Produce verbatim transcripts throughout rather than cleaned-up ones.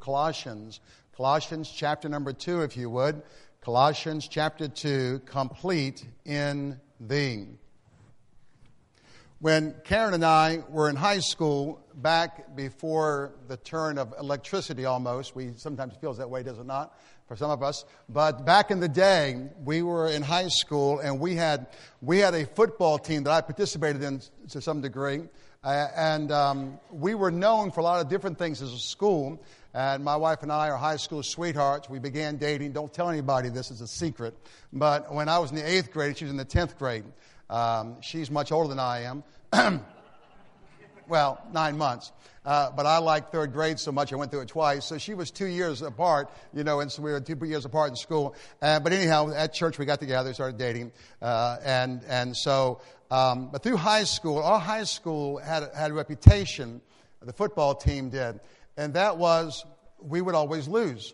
Colossians. Colossians chapter number two, if you would. Colossians chapter two, complete in thee. When Karen and I were in high school, back before the turn of electricity almost, we sometimes feels that way, does it not, for some of us? But back in the day, we were in high school, and we had we had a football team that I participated in to some degree, uh, and um, we were known for a lot of different things as a school. And my wife and I are high school sweethearts. We began dating. Don't tell anybody this is a secret. But when I was in the eighth grade, she was in the tenth grade. Um, she's much older than I am. Well, nine months. Uh, but I liked third grade so much I went through it twice. So she was two years apart, you know, and so we were two years apart in school. Uh, but anyhow, at church we got together, started dating. Uh, and and so, um, but through high school, our high school had, had a reputation, the football team did, and that was we would always lose.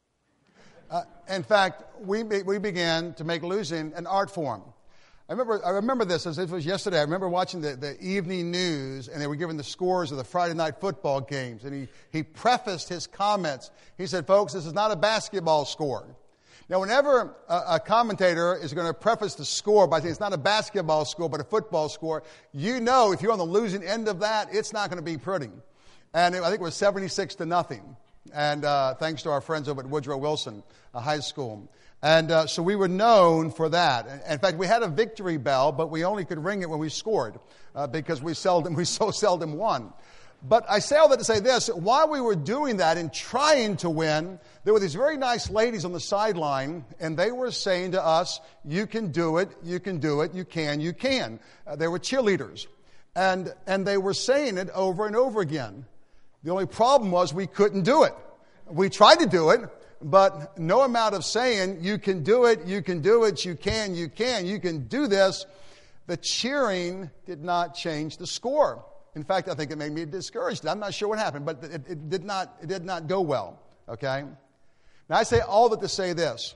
Uh, in fact, we we began to make losing an art form. I remember I remember this as if it was yesterday. I remember watching the, the evening news, and they were giving the scores of the Friday night football games. And he, he prefaced his comments. He said, folks, this is not a basketball score. Now, whenever a, a commentator is going to preface the score by saying it's not a basketball score, but a football score, you know if you're on the losing end of that, it's not going to be pretty. And it, I think it was seventy-six to nothing. And uh, thanks to our friends over at Woodrow Wilson uh, High School. And uh, so we were known for that. In fact, we had a victory bell, but we only could ring it when we scored uh, because we seldom, we so seldom won. But I say all that to say this. While we were doing that and trying to win, there were these very nice ladies on the sideline, and they were saying to us, you can do it, you can do it, you can, you can. Uh, they were cheerleaders. And, and they were saying it over and over again. The only problem was we couldn't do it. We tried to do it. But no amount of saying, you can do it, you can do it, you can, you can, you can do this, the cheering did not change the score. In fact, I think it made me discouraged. I'm not sure what happened, but it, it did not it did not go well, okay? Now, I say all that to say this.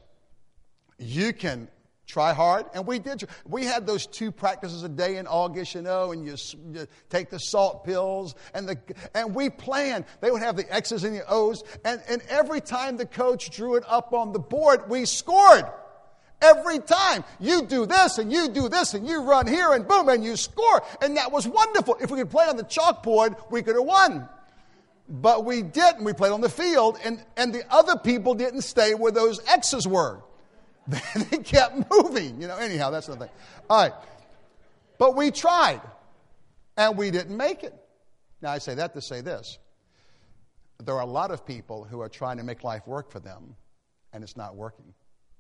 You can try hard, and we did. We had those two practices a day in August, you know, and you, you take the salt pills, and the and we planned. They would have the X's and the O's, and, and every time the coach drew it up on the board, we scored. Every time. You do this, and you do this, and you run here, and boom, and you score. And that was wonderful. If we could play on the chalkboard, we could have won. But we didn't. We played on the field, and, and the other people didn't stay where those X's were. They kept moving, you know, anyhow, that's the thing. All right. But we tried, and we didn't make it. Now, I say that to say this. There are a lot of people who are trying to make life work for them, and it's not working.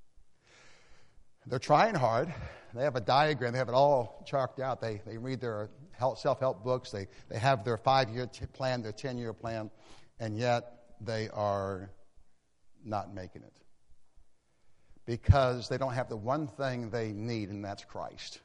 They're trying hard. They have a diagram. They have it all chalked out. They they read their help, self-help books. They, they have their five-year t- plan, their ten-year plan, and yet they are not making it. Because they don't have the one thing they need, and that's Christ.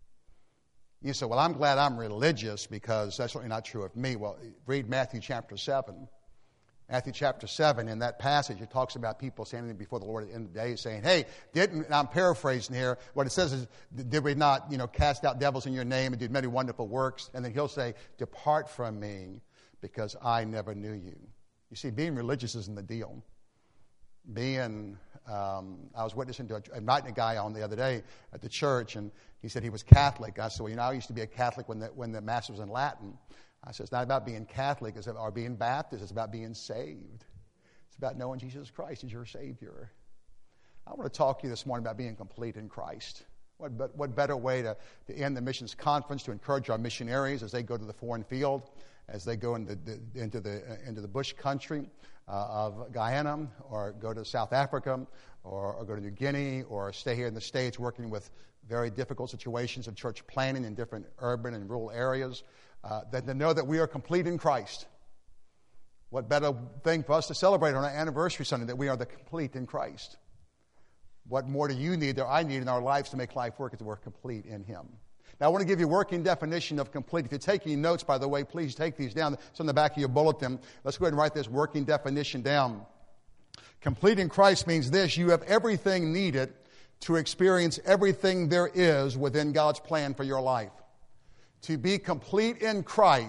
You say, well, I'm glad I'm religious because that's certainly not true of me. Well, read Matthew chapter seven. Matthew chapter seven, in that passage, it talks about people standing before the Lord at the end of the day saying, hey, didn't, and I'm paraphrasing here, what it says is, did we not, you know, cast out devils in your name and did many wonderful works? And then he'll say, depart from me because I never knew you. You see, being religious isn't the deal. Being... Um, I was witnessing to a, inviting a guy on the other day at the church, and he said he was Catholic. I said, well, you know, I used to be a Catholic when the, when the Mass was in Latin. I said, it's not about being Catholic it's about, or being Baptist. It's about being saved. It's about knowing Jesus Christ as your Savior. I want to talk to you this morning about being complete in Christ. What, but, what better way to, to end the missions conference to encourage our missionaries as they go to the foreign field, as they go into the, into the, uh, into the bush country uh, of Guyana, or go to South Africa, or, or go to New Guinea, or stay here in the States working with very difficult situations of church planning in different urban and rural areas, uh, than to know that we are complete in Christ. What better thing for us to celebrate on our anniversary Sunday, that we are the complete in Christ. What more do you need, or I need in our lives to make life work, is that we're complete in Him. Now, I want to give you a working definition of complete. If you're taking notes, by the way, please take these down. It's on the back of your bulletin. Let's go ahead and write this working definition down. Complete in Christ means this: you have everything needed to experience everything there is within God's plan for your life. To be complete in Christ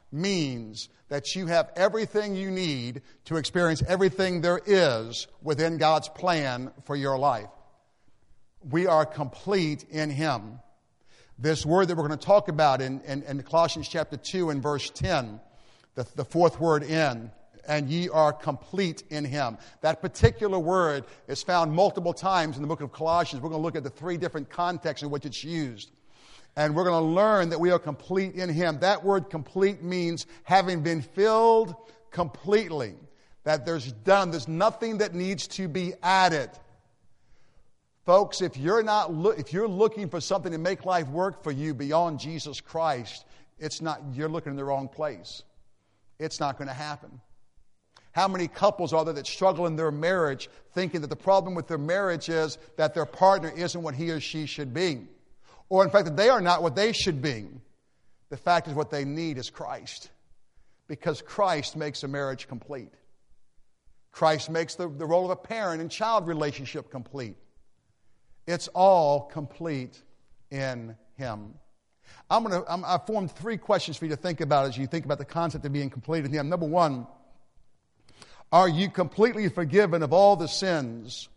means that you have everything you need to experience everything there is within God's plan for your life. We are complete in Him. This word that we're going to talk about in, in, in Colossians chapter two and verse ten, the, the fourth word in, and ye are complete in Him. That particular word is found multiple times in the book of Colossians. We're going to look at the three different contexts in which it's used. And we're going to learn that we are complete in Him. That word complete means having been filled completely. That there's done, there's nothing that needs to be added. Folks, if you're not lo- if you're looking for something to make life work for you beyond Jesus Christ, it's not, you're looking in the wrong place. It's not going to happen. How many couples are there that struggle in their marriage thinking that the problem with their marriage is that their partner isn't what he or she should be? Or in fact, that they are not what they should be. The fact is what they need is Christ. Because Christ makes a marriage complete. Christ makes the, the role of a parent and child relationship complete. It's all complete in Him. I'm going to, I'm, I formed three questions for you to think about as you think about the concept of being complete in Him. Number one, are you completely forgiven of all the sins,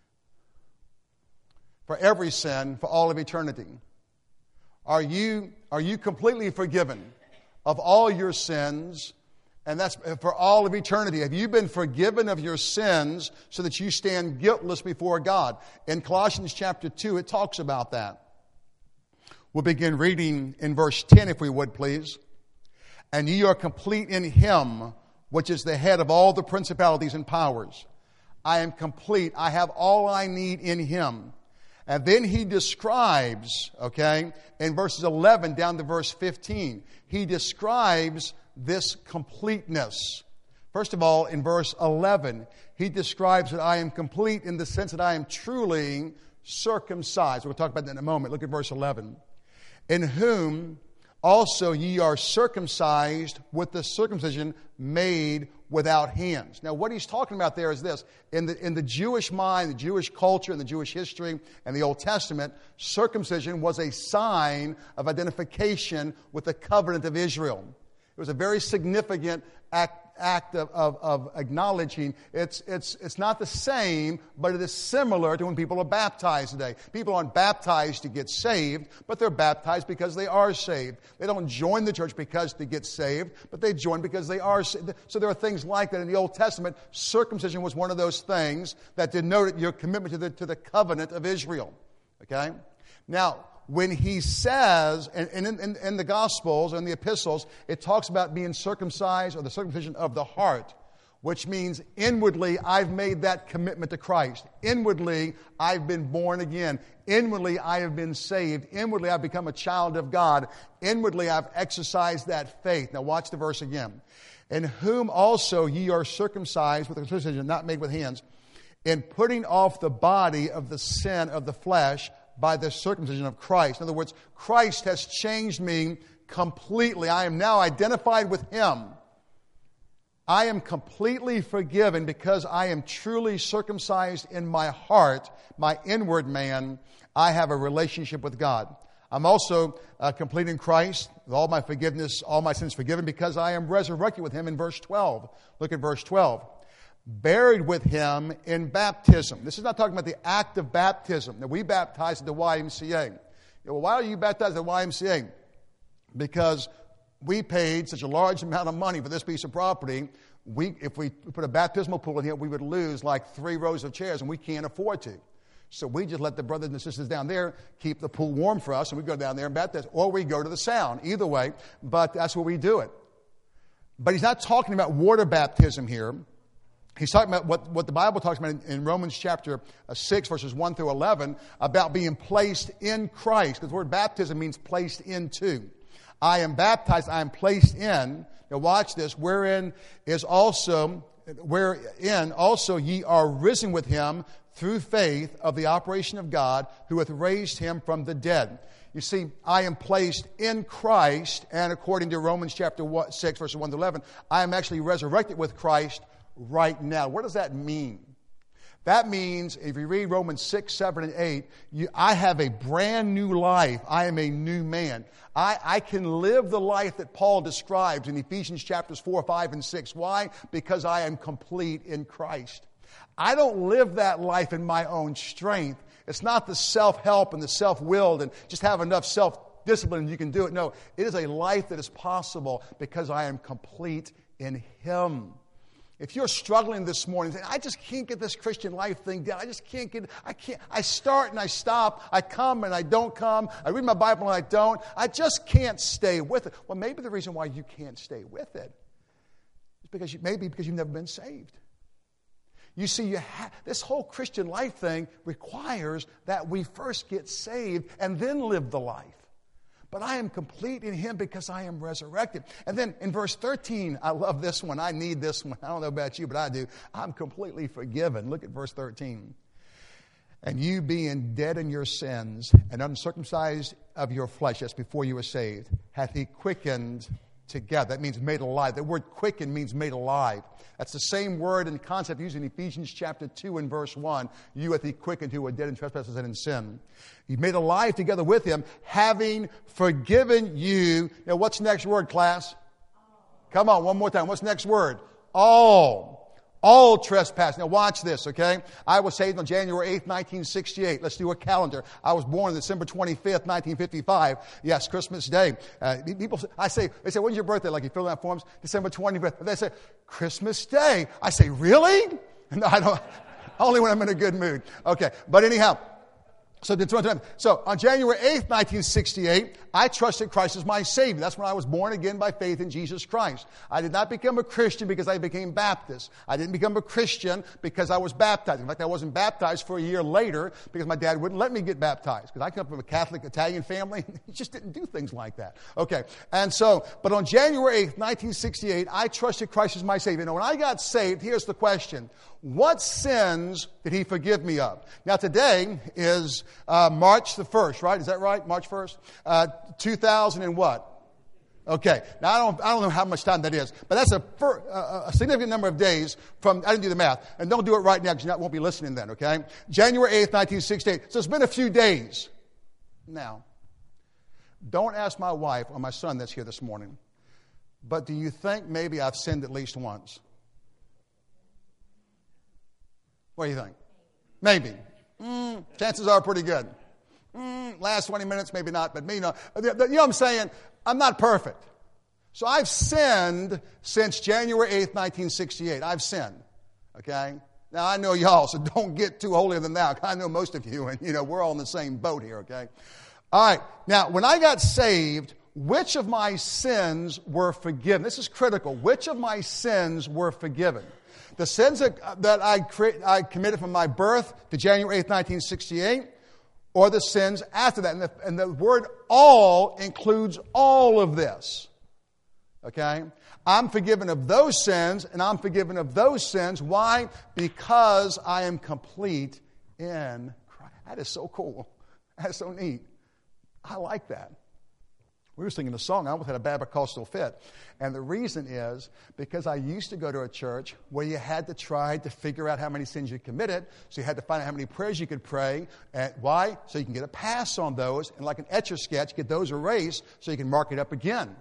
for every sin, for all of eternity? Are you, are you completely forgiven of all your sins, and that's for all of eternity? Have you been forgiven of your sins so that you stand guiltless before God? In Colossians chapter two, it talks about that. We'll begin reading in verse ten, if we would, please. And ye are complete in Him, which is the head of all the principalities and powers. I am complete. I have all I need in Him. And then he describes, okay, in verses eleven down to verse fifteen, he describes this completeness. First of all, in verse eleven, he describes that I am complete in the sense that I am truly circumcised. We'll talk about that in a moment. Look at verse eleven. In whom also ye are circumcised with the circumcision made without hands. Now, what he's talking about there is this. In the, in the Jewish mind, the Jewish culture, and the Jewish history, and the Old Testament, circumcision was a sign of identification with the covenant of Israel. It was a very significant act, act of, of, of acknowledging. It's, it's, it's not the same, but it is similar to when people are baptized today. People aren't baptized to get saved, but they're baptized because they are saved. They don't join the church because they get saved, but they join because they are saved. So there are things like that in the Old Testament. Circumcision was one of those things that denoted your commitment to the, to the covenant of Israel. Okay? Now, when he says, and in, in, in the Gospels and the epistles, it talks about being circumcised or the circumcision of the heart, which means inwardly I've made that commitment to Christ. Inwardly I've been born again. Inwardly I have been saved. Inwardly I've become a child of God. Inwardly I've exercised that faith. Now watch the verse again. In whom also ye are circumcised with a circumcision not made with hands, in putting off the body of the sin of the flesh by the circumcision of Christ. In other words, Christ has changed me completely. I am now identified with Him. I am completely forgiven because I am truly circumcised in my heart, my inward man. I have a relationship with God. I'm also uh, complete in Christ, with all my forgiveness, all my sins forgiven, because I am resurrected with Him in verse twelve. Look at verse twelve. Buried with Him in baptism. This is not talking about the act of baptism. Now, we baptized at the Y M C A. You know, well, why are you baptized at the Y M C A? Because we paid such a large amount of money for this piece of property. We, if we put a baptismal pool in here, we would lose like three rows of chairs, and we can't afford to. So we just let the brothers and sisters down there keep the pool warm for us, and we go down there and baptize. Or we go to the sound. Either way, but that's where we do it. But he's not talking about water baptism here. He's talking about what, what the Bible talks about in, in Romans chapter six, verses one through eleven, about being placed in Christ. Because the word baptism means placed into. I am baptized, I am placed in. Now watch this. Wherein is also, wherein also ye are risen with Him through faith of the operation of God, who hath raised Him from the dead. You see, I am placed in Christ, and according to Romans chapter six, verses one to eleven, I am actually resurrected with Christ right now. What does that mean? That means, if you read Romans six, seven, and eight, you, I have a brand new life. I am a new man. I, I can live the life that Paul describes in Ephesians chapters four, five, and six. Why? Because I am complete in Christ. I don't live that life in my own strength. It's not the self-help and the self-willed and just have enough self-discipline and you can do it. No, it is a life that is possible because I am complete in Him. If you're struggling this morning, saying, I just can't get this Christian life thing down. I just can't get it. I can't. I start and I stop. I come and I don't come. I read my Bible and I don't. I just can't stay with it. Well, maybe the reason why you can't stay with it is because you, maybe because you've never been saved. You see, you ha- this whole Christian life thing requires that we first get saved and then live the life. But I am complete in Him because I am resurrected. And then in verse thirteen, I love this one. I need this one. I don't know about you, but I do. I'm completely forgiven. Look at verse thirteen. And you being dead in your sins and uncircumcised of your flesh, that's before you were saved, hath He quickened together. That means made alive. The word quicken means made alive. That's the same word and concept used in Ephesians chapter two and verse one. You hath He quickened who were dead in trespasses and in sin. He made alive together with Him, having forgiven you. Now, what's the next word, class? Come on, one more time. What's the next word? All. All trespass. Now watch this, okay? I was saved on January eighth, nineteen sixty-eight. Let's do a calendar. I was born on December twenty-fifth, nineteen fifty-five. Yes, Christmas Day. Uh, people, I say, they say, when's your birthday? Like you fill out forms, December twenty-fifth. They say, Christmas Day. I say, really? No, I don't. Only when I'm in a good mood. Okay, but anyhow. So, so on January eighth, nineteen sixty-eight, I trusted Christ as my Savior. That's when I was born again by faith in Jesus Christ. I did not become a Christian because I became Baptist. I didn't become a Christian because I was baptized. In fact, I wasn't baptized for a year later because my dad wouldn't let me get baptized. Because I come from a Catholic Italian family. He just didn't do things like that. Okay. And so, but on January eighth, nineteen sixty-eight, I trusted Christ as my Savior. Now, when I got saved, here's the question. What sins did He forgive me of? Now, today is uh, March the first, right? Is that right? March first? Uh, two thousand and what? Okay. Now, I don't, I don't know how much time that is, but that's a, fir- uh, a significant number of days from, I didn't do the math, and don't do it right now because you won't be listening then, okay? January eighth, nineteen sixty-eight. So it's been a few days. Now, don't ask my wife or my son that's here this morning, but do you think maybe I've sinned at least once? What do you think? Maybe. Mm, chances are pretty good. Mm, last twenty minutes, maybe not, but me, you know. You know what I'm saying? I'm not perfect. So I've sinned since January eighth, nineteen sixty-eight. I've sinned. Okay? Now, I know y'all, so don't get too holier than thou. I know most of you, and, you know, we're all in the same boat here, okay? All right. Now, when I got saved, which of my sins were forgiven? This is critical. Which of my sins were forgiven? The sins that, that I, cre- I committed from my birth to January eighth, nineteen sixty-eight, or the sins after that. And the, and the word all includes all of this. Okay? I'm forgiven of those sins, and I'm forgiven of those sins. Why? Because I am complete in Christ. That is so cool. That is so neat. I like that. We were singing a song. I almost had a Babacostal fit. And the reason is because I used to go to a church where you had to try to figure out how many sins you committed. So you had to find out how many prayers you could pray. And why? So you can get a pass on those. And like an Etch-a-Sketch, get those erased so you can mark it up again.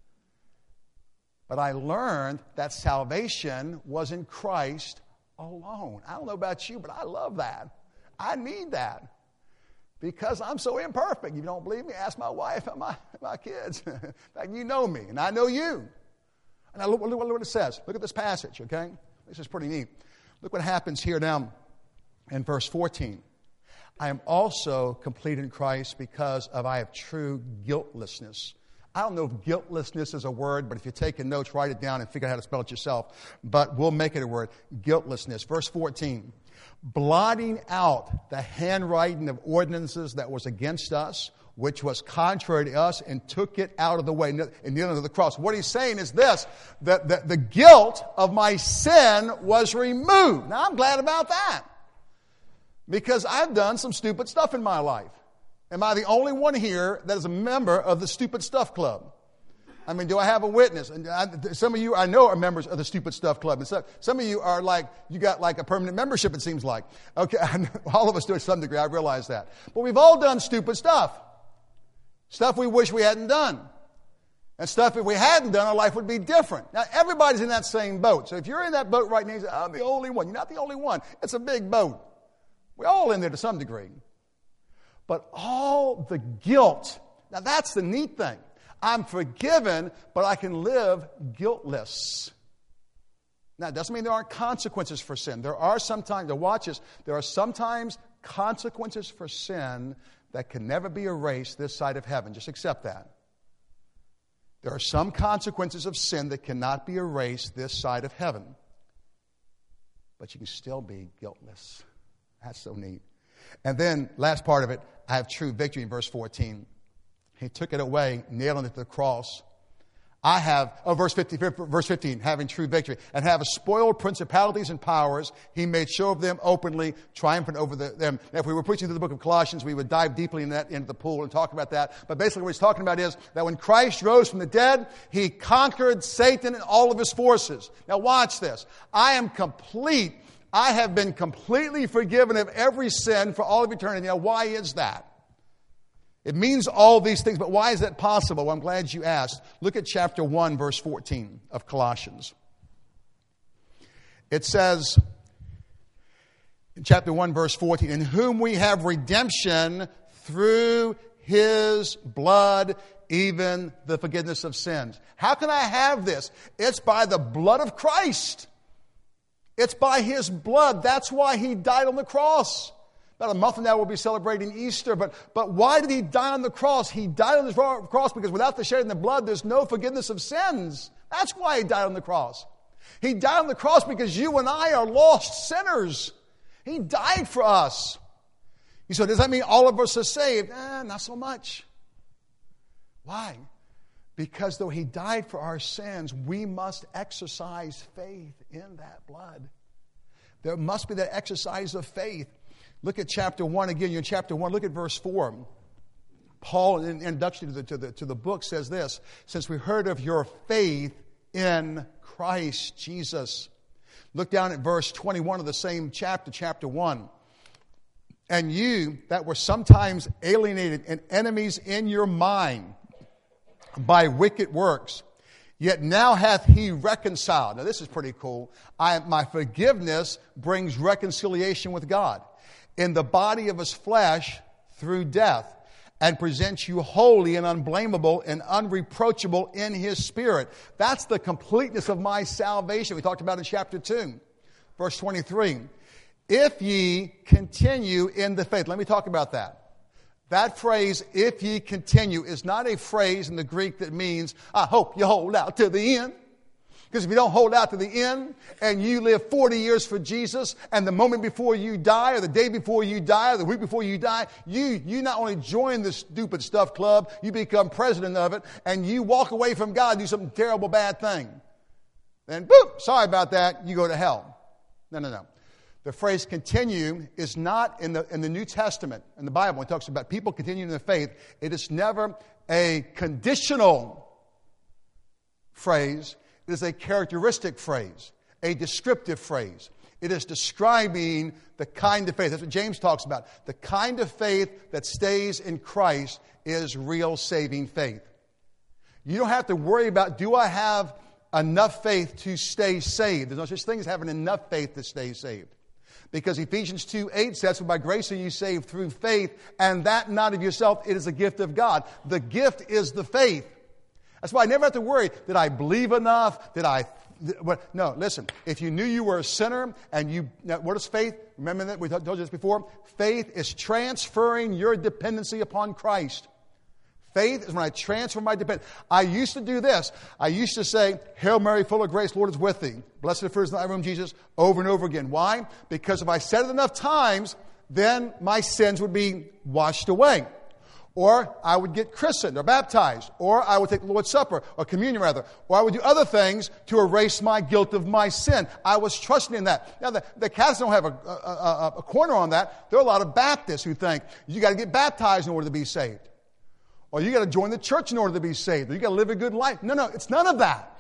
But I learned that salvation was in Christ alone. I don't know about you, but I love that. I need that. Because I'm so imperfect. You don't believe me? Ask my wife and my, my kids. Like, you know me, and I know you. And I look, look, look what it says. Look at this passage, okay? This is pretty neat. Look what happens here now in verse fourteen. I am also complete in Christ because of I have true guiltlessness. I don't know if guiltlessness is a word, but if you're taking notes, write it down and figure out how to spell it yourself. But we'll make it a word. Guiltlessness. Verse fourteen. Blotting out the handwriting of ordinances that was against us, which was contrary to us, and took it out of the way, and kneeled unto the cross. What he's saying is this, that the, the guilt of my sin was removed. Now, I'm glad about that, because I've done some stupid stuff in my life. Am I the only one here that is a member of the Stupid Stuff Club? I mean, do I have a witness? And I, some of you I know are members of the Stupid Stuff Club. And so, some of you are like, you got like a permanent membership, it seems like. Okay, all of us do it to some degree, I realize that. But we've all done stupid stuff. Stuff we wish we hadn't done. And stuff if we hadn't done, our life would be different. Now, everybody's in that same boat. So if you're in that boat right now, you say, I'm the only one. You're not the only one. It's a big boat. We're all in there to some degree. But all the guilt, now that's the neat thing. I'm forgiven, but I can live guiltless. Now, it doesn't mean there aren't consequences for sin. There are sometimes, now watch this, there are sometimes consequences for sin that can never be erased this side of heaven. Just accept that. There are some consequences of sin that cannot be erased this side of heaven. But you can still be guiltless. That's so neat. And then, last part of it, I have true victory in verse fourteen. He took it away, nailing it to the cross. I have, oh, verse fifteen, verse fifteen, having true victory. And have spoiled principalities and powers. He made show of them openly, triumphant over the, them. Now, if we were preaching through the book of Colossians, we would dive deeply in that, into the pool and talk about that. But basically what he's talking about is that when Christ rose from the dead, he conquered Satan and all of his forces. Now watch this. I am complete. I have been completely forgiven of every sin for all of eternity. Now why is that? It means all these things, but why is that possible? Well, I'm glad you asked. Look at chapter one, verse fourteen of Colossians. It says, in chapter one, verse fourteen, in whom we have redemption through his blood, even the forgiveness of sins. How can I have this? It's by the blood of Christ. It's by his blood. That's why he died on the cross. About a month from now we'll be celebrating Easter. But, but why did he die on the cross? He died on the cross because without the shedding of the blood, there's no forgiveness of sins. That's why he died on the cross. He died on the cross because you and I are lost sinners. He died for us. You say, does that mean all of us are saved? Eh, not so much. Why? Because though he died for our sins, we must exercise faith in that blood. There must be that exercise of faith. Look at chapter one again. You're in chapter one. Look at verse four. Paul, in introduction to the, to the, to the book, says this. Since we heard of your faith in Christ Jesus. Look down at verse twenty-one of the same chapter, chapter one. And you that were sometimes alienated and enemies in your mind by wicked works, yet now hath he reconciled. Now this is pretty cool. I, my forgiveness brings reconciliation with God in the body of his flesh through death, and presents you holy and unblameable and unreproachable in his spirit. That's the completeness of my salvation. We talked about in chapter two, verse twenty-three. If ye continue in the faith. Let me talk about that. That phrase, if ye continue, is not a phrase in the Greek that means, I hope you hold out to the end. Because if you don't hold out to the end and you live forty years for Jesus, and the moment before you die or the day before you die or the week before you die, you, you not only join the Stupid Stuff Club, you become president of it, and you walk away from God and do something terrible, bad thing. Then, boop, sorry about that, you go to hell. No, no, no. The phrase continue is not in the, in the New Testament, in the Bible. It talks about people continuing in the faith. It is never a conditional phrase. It is a characteristic phrase, a descriptive phrase. It is describing the kind of faith. That's what James talks about. The kind of faith that stays in Christ is real saving faith. You don't have to worry about, do I have enough faith to stay saved? There's no such thing as having enough faith to stay saved. Because Ephesians two eight says, for by grace are you saved through faith, and that not of yourself, it is a gift of God. The gift is the faith. That's why I never have to worry, did I believe enough? Did I... What? No, listen. If you knew you were a sinner and you... Now, what is faith? Remember that? We told you this before. Faith is transferring your dependency upon Christ. Faith is when I transfer my dependence. I used to do this. I used to say, Hail Mary, full of grace, Lord is with thee. Blessed are the fruit of thy womb, Jesus, over and over again. Why? Because if I said it enough times, then my sins would be washed away. Or I would get christened or baptized. Or I would take the Lord's Supper, or communion rather. Or I would do other things to erase my guilt of my sin. I was trusting in that. Now, the, the Catholics don't have a, a, a, a corner on that. There are a lot of Baptists who think you got to get baptized in order to be saved. Or you got to join the church in order to be saved. Or you got to live a good life. No, no, it's none of that.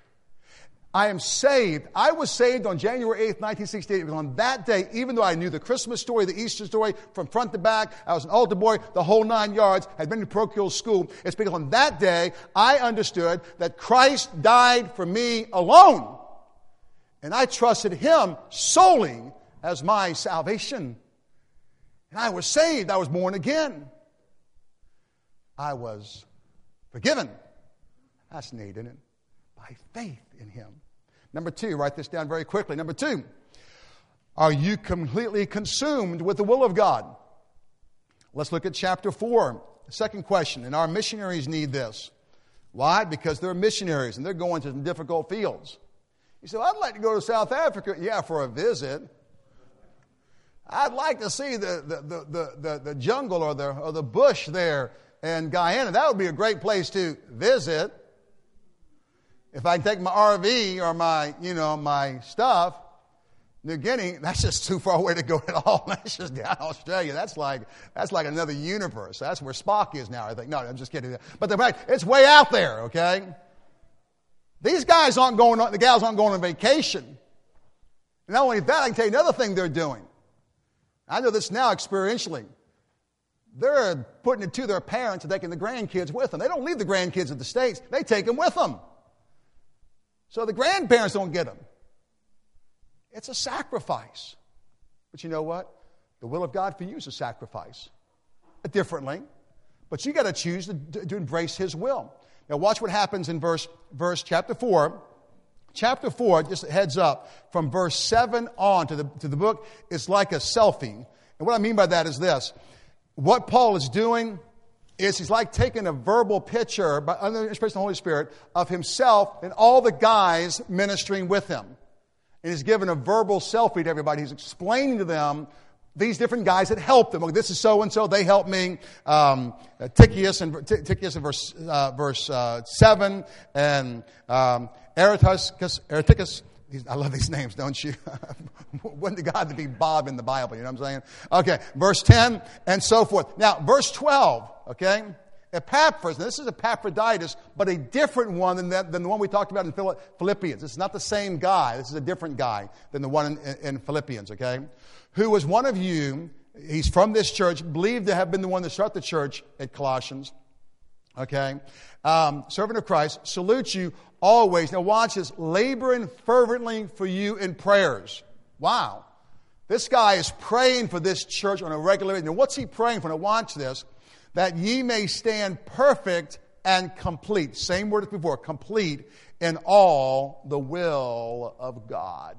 I am saved. I was saved on January eighth, nineteen sixty-eight. It was on that day, even though I knew the Christmas story, the Easter story, from front to back. I was an altar boy, the whole nine yards. Had been to parochial school. It's because on that day, I understood that Christ died for me alone. And I trusted Him solely as my salvation. And I was saved. I was born again. I was forgiven. That's neat, isn't it? By faith in Him. Number two, write this down very quickly. Number two, are you completely consumed with the will of God? Let's look at chapter four. The second question, and our missionaries need this. Why? Because they're missionaries and they're going to some difficult fields. You say, well, I'd like to go to South Africa. Yeah, for a visit. I'd like to see the, the, the, the, the, the jungle or the, or the bush there in Guyana. That would be a great place to visit. If I can take my R V or my, you know, my stuff, New Guinea, that's just too far away to go at all. That's just down Australia. That's like, that's like another universe. That's where Spock is now, I think. No, I'm just kidding. But the fact, it's way out there, okay? These guys aren't going on, the gals aren't going on vacation. And not only that, I can tell you another thing they're doing. I know this now experientially. They're putting it to their parents and taking the grandkids with them. They don't leave the grandkids at the States. They take them with them. So the grandparents don't get them. It's a sacrifice. But you know what? The will of God for you is a sacrifice. Differently. But you got to choose to, to embrace His will. Now watch what happens in verse, verse chapter four. Chapter four, just a heads up, from verse seven on to the, to the book, it's like a selfie. And what I mean by that is this. What Paul is doing is he's like taking a verbal picture, by, under the inspiration of the Holy Spirit, of himself and all the guys ministering with him. And he's given a verbal selfie to everybody. He's explaining to them these different guys that helped them. Okay, this is so-and-so, they helped me. Um, Tychicus in, Tychicus in verse, uh, verse uh, seven, and um, Aristarchus, Aristarchus, I love these names, don't you? Wouldn't to God to be Bob in the Bible, you know what I'm saying? Okay, verse ten, and so forth. Now, verse twelve, okay? Epaphras, now this is Epaphroditus, but a different one than, that, than the one we talked about in Philippians. It's not the same guy. This is a different guy than the one in, in Philippians, okay? Who was one of you, he's from this church, believed to have been the one to start the church at Colossians, okay? Um, servant of Christ, salute you always. Now watch this, laboring fervently for you in prayers. Wow. This guy is praying for this church on a regular basis. Now what's he praying for? Now watch this. That ye may stand perfect and complete. Same word as before, complete in all the will of God.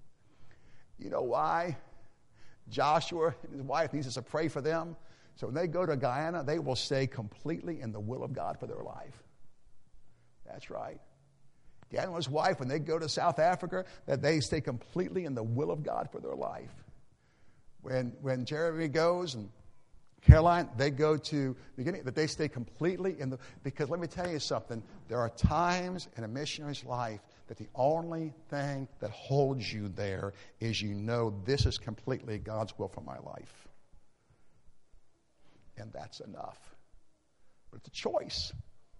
You know why? Joshua and his wife needs us to pray for them. So when they go to Guyana, they will stay completely in the will of God for their life. That's right. Daniel and his wife, when they go to South Africa, that they stay completely in the will of God for their life. When when Jeremy goes and Caroline, they go to the beginning, that they stay completely in the, because let me tell you something, there are times in a missionary's life that the only thing that holds you there is you know this is completely God's will for my life. And that's enough. But it's a choice.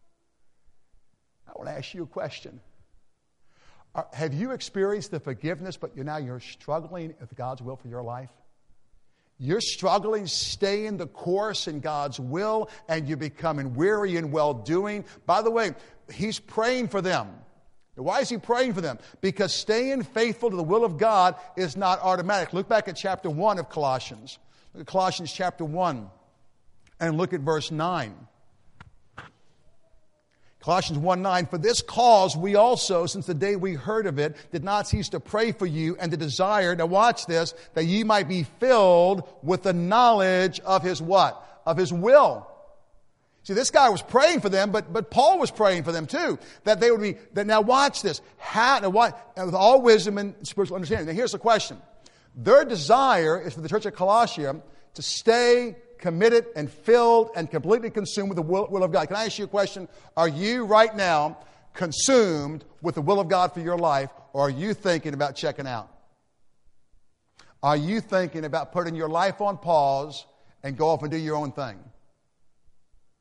I want to ask you a question. Are, have you experienced the forgiveness, but you're now you're struggling with God's will for your life? You're struggling, stay in the course in God's will, and you're becoming weary in well-doing. By the way, he's praying for them. Why is he praying for them? Because staying faithful to the will of God is not automatic. Look back at chapter one of Colossians. Look at Colossians chapter one and look at verse nine. Colossians one nine, for this cause we also, since the day we heard of it, did not cease to pray for you and to desire, now watch this, that ye might be filled with the knowledge of His what? Of His will. See, this guy was praying for them, but, but Paul was praying for them too. That they would be, that now watch this, how, now what, with all wisdom and spiritual understanding. Now here's the question. Their desire is for the church at Colossia to stay committed and filled and completely consumed with the will, will of God. Can I ask you a question? Are you right now consumed with the will of God for your life, or are you thinking about checking out? Are you thinking about putting your life on pause and go off and do your own thing?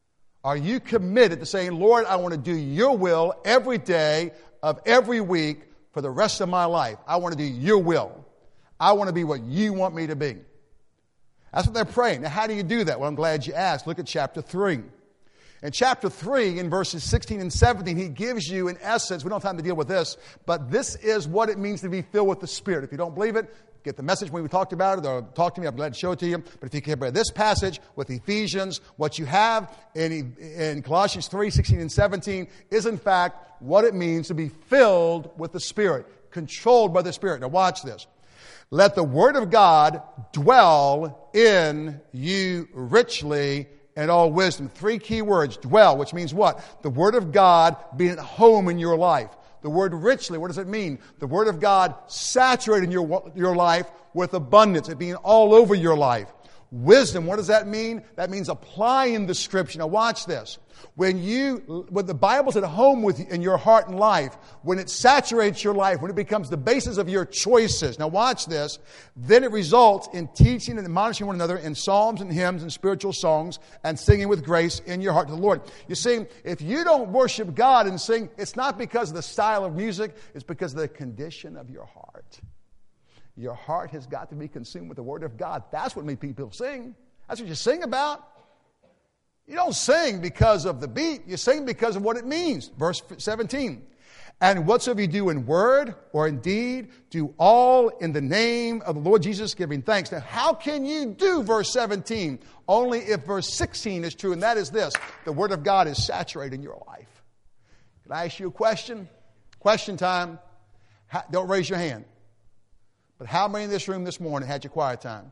Are you committed to saying, Lord, I want to do your will every day of every week for the rest of my life? I want to do your will. I want to be what you want me to be. That's what they're praying. Now, how do you do that? Well, I'm glad you asked. Look at chapter three. In chapter three, in verses sixteen and seventeen, he gives you, in essence, we don't have time to deal with this, but this is what it means to be filled with the Spirit. If you don't believe it, get the message when we talked about it, or talk to me. I'm glad to show it to you. But if you compare this passage with Ephesians, what you have in, in Colossians three, sixteen and seventeen is, in fact, what it means to be filled with the Spirit, controlled by the Spirit. Now watch this. Let the Word of God dwell in you richly in all wisdom. Three key words. Dwell, which means what? The Word of God being at home in your life. The word richly, what does it mean? The Word of God saturating your, your life with abundance. It being all over your life. Wisdom, what does that mean? That means applying the Scripture. Now watch this. When you, when the Bible's at home with you in your heart and life, when it saturates your life, when it becomes the basis of your choices, now watch this, then it results in teaching and admonishing one another in psalms and hymns and spiritual songs and singing with grace in your heart to the Lord. You see, if you don't worship God and sing, it's not because of the style of music, it's because of the condition of your heart. Your heart has got to be consumed with the Word of God. That's what many people sing. That's what you sing about. You don't sing because of the beat. You sing because of what it means. Verse seventeen. And whatsoever you do in word or in deed, do all in the name of the Lord Jesus, giving thanks. Now, how can you do verse seventeen? Only if verse sixteen is true, and that is this. The Word of God is saturating your life. Can I ask you a question? Question time. Don't raise your hand. But how many in this room this morning had your quiet time?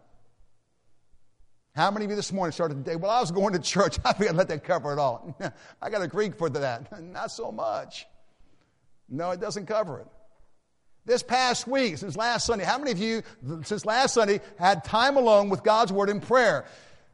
How many of you this morning started the day, well, I was going to church. I think I'd let that cover it all. I got a Greek for that. Not so much. No, it doesn't cover it. This past week, since last Sunday, how many of you, since last Sunday, had time alone with God's Word in prayer?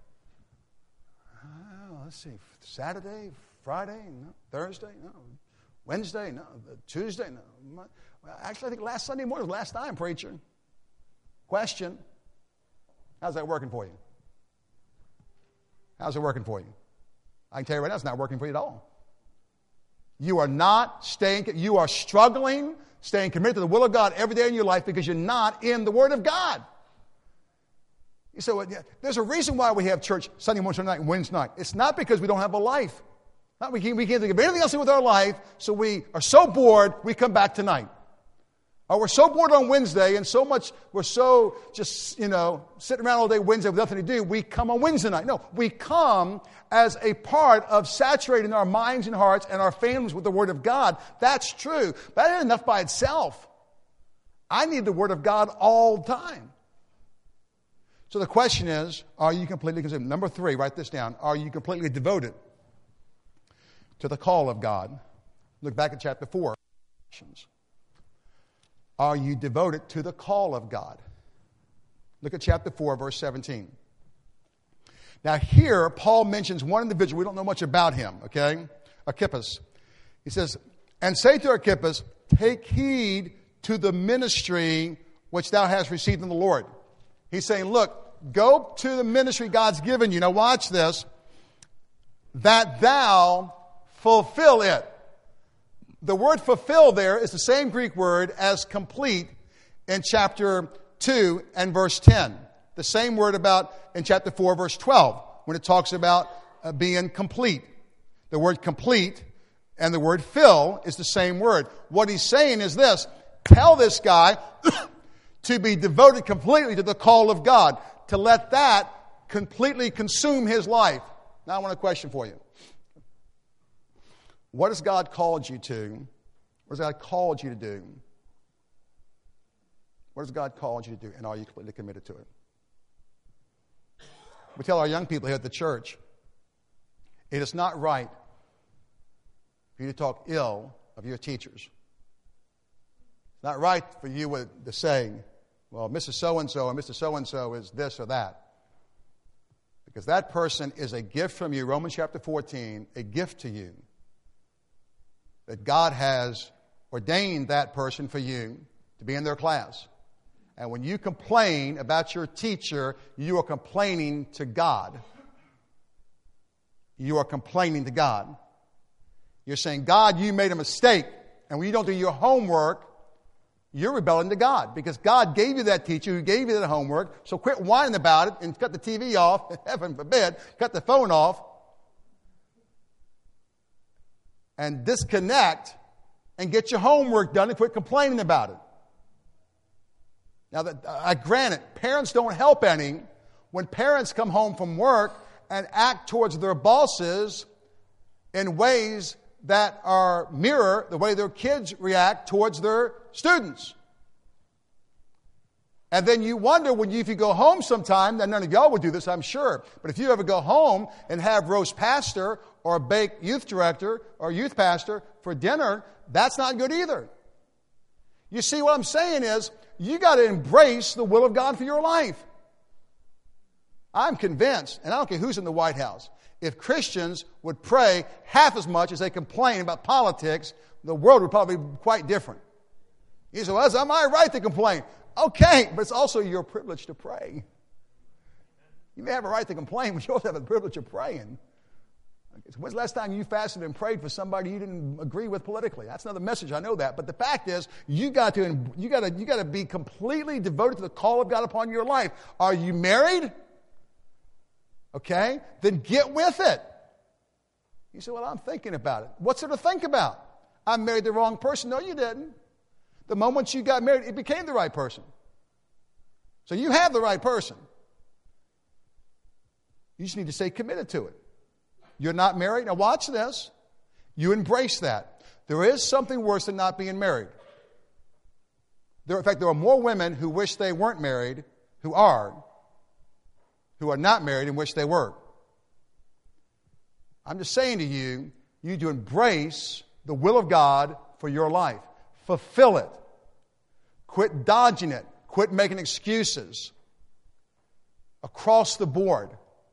Oh, let's see, Saturday, Friday, no, Thursday, no, Wednesday, no, Tuesday, no. Well, actually, I think last Sunday morning was the last time, preacher. Question, how's that working for you? How's it working for you? I can tell you right now, it's not working for you at all. You are not staying, you are struggling, staying committed to the will of God every day in your life because you're not in the Word of God. You say, well, yeah, there's a reason why we have church Sunday morning, Sunday night, and Wednesday night. It's not because we don't have a life. Not we, can't, we can't think of anything else to do with our life, so we are so bored, we come back tonight. Or we're so bored on Wednesday and so much, we're so just, you know, sitting around all day Wednesday with nothing to do, we come on Wednesday night. No, we come as a part of saturating our minds and hearts and our families with the Word of God. That's true. But that isn't enough by itself. I need the Word of God all the time. So the question is, are you completely consumed? Number three, write this down. Are you completely devoted to the call of God? Look back at chapter four. Are you devoted to the call of God? Look at chapter four, verse seventeen. Now here, Paul mentions one individual. We don't know much about him, okay? Archippus. He says, and say to Archippus, take heed to the ministry which thou hast received in the Lord. He's saying, look, go to the ministry God's given you. Now watch this. That thou fulfill it. The word fulfill there is the same Greek word as complete in chapter two and verse ten. The same word about in chapter four, verse twelve, when it talks about uh, being complete. The word complete and the word fill is the same word. What he's saying is this: tell this guy to be devoted completely to the call of God, to let that completely consume his life. Now I want a question for you. What has God called you to? What has God called you to do? What has God called you to do? And are you completely committed to it? We tell our young people here at the church, it is not right for you to talk ill of your teachers. It's not right for you to say, well, Missus So-and-so or Mister So-and-so is this or that. Because that person is a gift from you, Romans chapter fourteen, a gift to you. That God has ordained that person for you to be in their class. And when you complain about your teacher, you are complaining to God. you are complaining to God. You're saying, God, you made a mistake. And when you don't do your homework, you're rebelling to God. Because God gave you that teacher who gave you that homework. So quit whining about it and cut the T V off. Heaven forbid. Cut the phone off. And disconnect and get your homework done and quit complaining about it. Now, that, I grant it, parents don't help any when parents come home from work and act towards their bosses in ways that are mirror the way their kids react towards their students. And then you wonder when you, if you go home sometime, then none of y'all would do this, I'm sure. But if you ever go home and have roast pastor or bake youth director or youth pastor for dinner, that's not good either. You see, what I'm saying is, you got to embrace the will of God for your life. I'm convinced, and I don't care who's in the White House, if Christians would pray half as much as they complain about politics, the world would probably be quite different. You say, well, it's my right to complain. Okay, but it's also your privilege to pray. You may have a right to complain, but you also have the privilege of praying. When's the last time you fasted and prayed for somebody you didn't agree with politically? That's another message, I know that. But the fact is, you got to you got to you got to be completely devoted to the call of God upon your life. Are you married? Okay, then get with it. You say, well, I'm thinking about it. What's there to think about? I married the wrong person. No, you didn't. The moment you got married, it became the right person. So you have the right person. You just need to stay committed to it. You're not married? Now watch this. You embrace that. There is something worse than not being married. There, in fact, there are more women who wish they weren't married, who are, who are not married and wish they were. I'm just saying to you, you need to embrace the will of God for your life. Fulfill it. Quit dodging it. Quit making excuses. Across the board.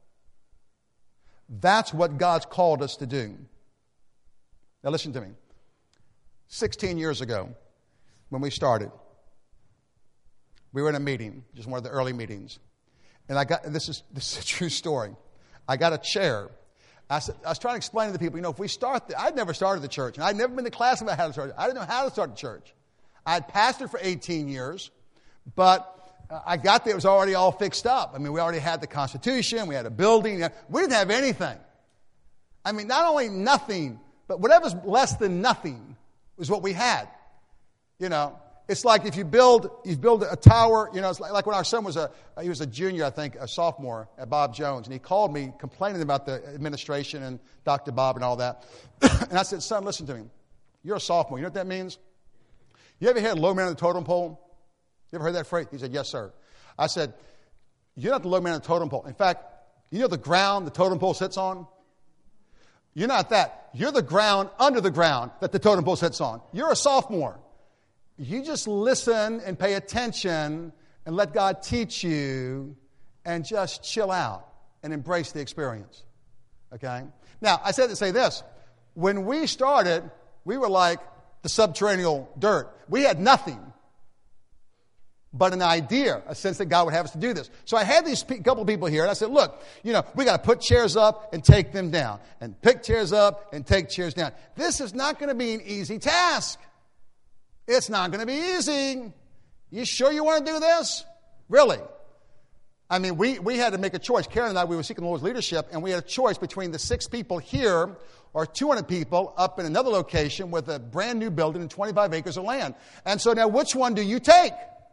That's what God's called us to do. Now listen to me. sixteen years ago, when we started, we were in a meeting, just one of the early meetings. And I got, and this is, this is a true story. I got a chair. I, said, I was trying to explain to the people, you know, if we start, the, I'd never started the church. And I'd never been to class about how to start it. I didn't know how to start the church. I had pastored for eighteen years, but uh, I got there, it was already all fixed up. I mean, we already had the Constitution, we had a building. We didn't have anything. I mean, not only nothing, but whatever's less than nothing was what we had. You know, it's like if you build, you build a tower, you know, it's like, like when our son was a, he was a junior, I think, a sophomore at Bob Jones, and he called me complaining about the administration and Doctor Bob and all that. And I said, son, listen to me. You're a sophomore. You know what that means? You ever heard low man on the totem pole? You ever heard that phrase? He said, yes, sir. I said, you're not the low man on the totem pole. In fact, you know the ground the totem pole sits on? You're not that. You're the ground under the ground that the totem pole sits on. You're a sophomore. You just listen and pay attention and let God teach you and just chill out and embrace the experience. Okay? Now, I said to say this. When we started, we were like the subterranean dirt. We had nothing but an idea, a sense that God would have us to do this. So I had these pe- couple of people here, and I said, look, you know, we got to put chairs up and take them down, and pick chairs up and take chairs down. This is not going to be an easy task. It's not going to be easy. You sure you want to do this? Really? I mean, we, we had to make a choice. Karen and I, we were seeking the Lord's leadership, and we had a choice between the six people here or two hundred people up in another location with a brand new building and twenty-five acres of land. And so now, which one do you take?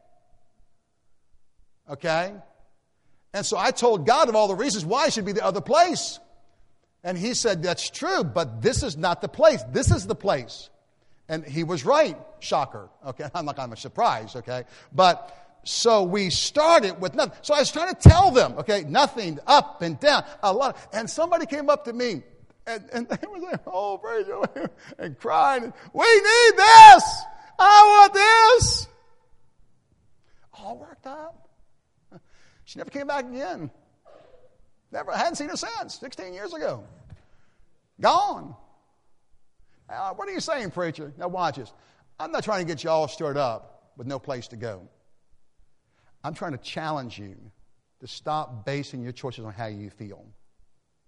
Okay? And so I told God of all the reasons why it should be the other place. And he said, that's true, but this is not the place. This is the place. And he was right. Shocker. Okay? I'm not kind of surprised. Okay? But so we started with nothing. So I was trying to tell them, okay, nothing, up and down, a lot. And somebody came up to me and, and they were like, oh, praise you, and crying. We need this. I want this. All worked out. She never came back again. Never. I hadn't seen her since, sixteen years ago. Gone. Now, what are you saying, preacher? Now watch this. I'm not trying to get you all stirred up with no place to go. I'm trying to challenge you to stop basing your choices on how you feel.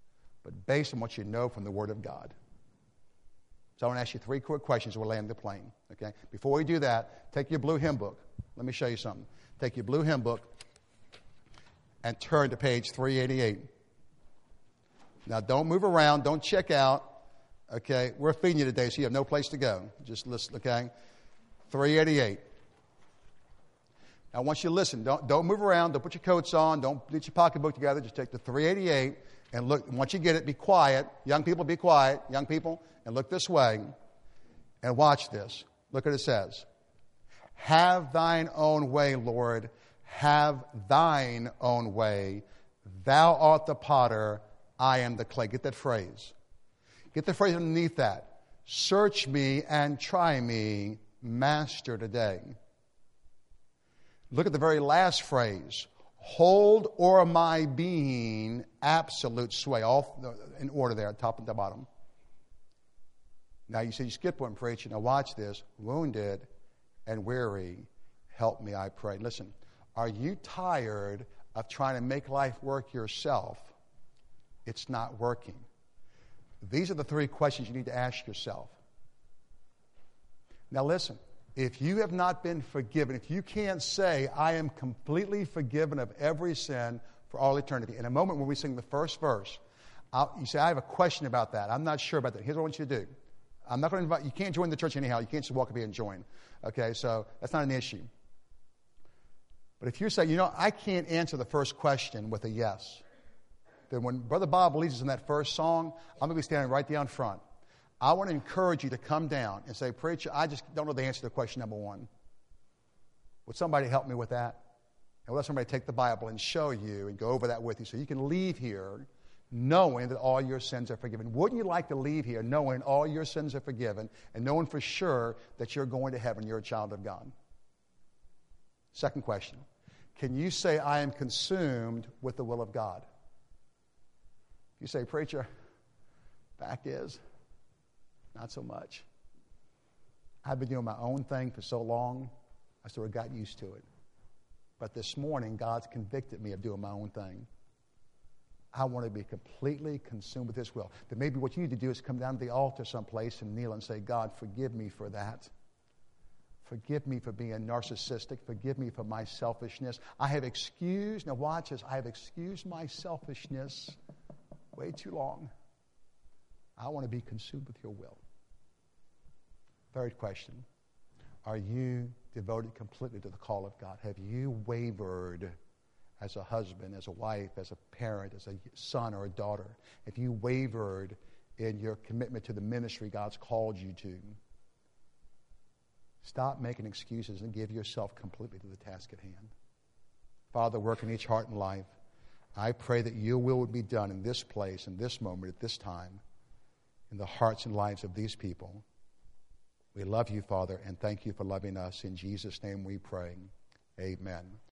but based on what you know from the Word of God. So I want to ask you three quick questions. We'll land the plane. Okay? Before we do that, take your blue hymn book. Let me show you something. Take your blue hymn book and turn to page three eighty-eight. Now, don't move around. Don't check out. Okay? We're feeding you today, so you have no place to go. Just listen, okay? three eighty-eight. Now, I want you to listen. Don't, don't move around. Don't put your coats on. Don't put your pocketbook together. Just take the three eighty-eight and look. Once you get it, be quiet. Young people, be quiet. Young people, and look this way and watch this. Look what it says. Have thine own way, Lord. Have thine own way. Thou art the potter. I am the clay. Get that phrase. Get the phrase underneath that. Search me and try me, Master, today. Look at the very last phrase. Hold o'er my being absolute sway. All in order there, top and the bottom. Now you say you skip one, preacher. Now watch this. Wounded and weary, help me, I pray. Listen, are you tired of trying to make life work yourself? It's not working. These are the three questions you need to ask yourself. Now listen, if you have not been forgiven, if you can't say, I am completely forgiven of every sin for all eternity. In a moment when we sing the first verse, I'll, you say, I have a question about that. I'm not sure about that. Here's what I want you to do. I'm not going to invite, you can't join the church anyhow. You can't just walk up here and join. Okay, so that's not an issue. But if you say, you know, I can't answer the first question with a yes, then when Brother Bob leads us in that first song, I'm going to be standing right down front. I want to encourage you to come down and say, preacher, I just don't know the answer to question number one. Would somebody help me with that? And we'll let somebody take the Bible and show you and go over that with you so you can leave here knowing that all your sins are forgiven. Wouldn't you like to leave here knowing all your sins are forgiven and knowing for sure that you're going to heaven, you're a child of God? Second question. Can you say, I am consumed with the will of God? You say, preacher, fact is, not so much. I've been doing my own thing for so long, I sort of got used to it. But this morning, God's convicted me of doing my own thing. I want to be completely consumed with His will. Then maybe what you need to do is come down to the altar someplace and kneel and say, God, forgive me for that. Forgive me for being narcissistic. Forgive me for my selfishness. I have excused, now watch this, I have excused my selfishness way too long. I want to be consumed with your will. Third question. Are you devoted completely to the call of God? Have you wavered as a husband, as a wife, as a parent, as a son or a daughter? Have you wavered in your commitment to the ministry God's called you to? Stop making excuses and give yourself completely to the task at hand. Father, work in each heart and life. I pray that your will would be done in this place, in this moment, at this time, in the hearts and lives of these people. We love you, Father, and thank you for loving us. In Jesus' name we pray. Amen.